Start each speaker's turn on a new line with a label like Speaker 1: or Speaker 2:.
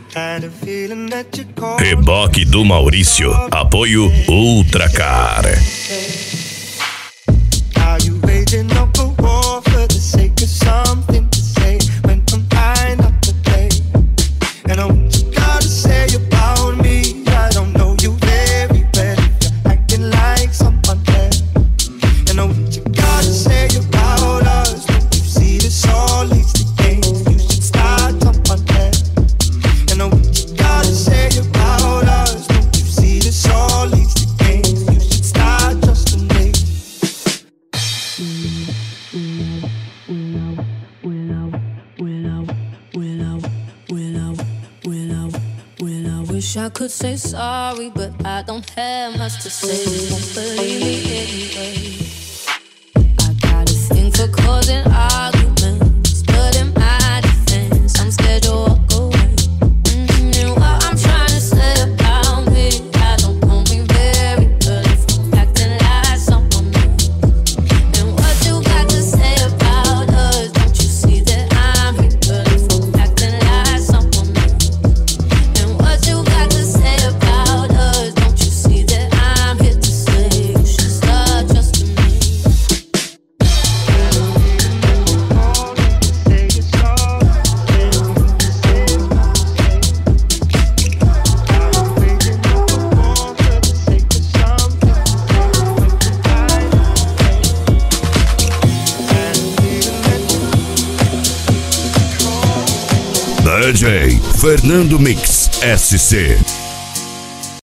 Speaker 1: Reboque do Maurício. Apoio Ultracar.
Speaker 2: I could say sorry, but I don't have much to say. They won't believe me anyway. I got a thing for causing arguments, but in my defense, I'm scared you'll walk away. And what I'm trying to say about me, I don't know me very well if I'm acting like someone else. And what you got to say about us, don't you see that I'm here, but if I'm acting like someone else. And what you got to say about us, don't you see that I'm here to say you should start trusting me.
Speaker 1: DJ Fernando Mix SC.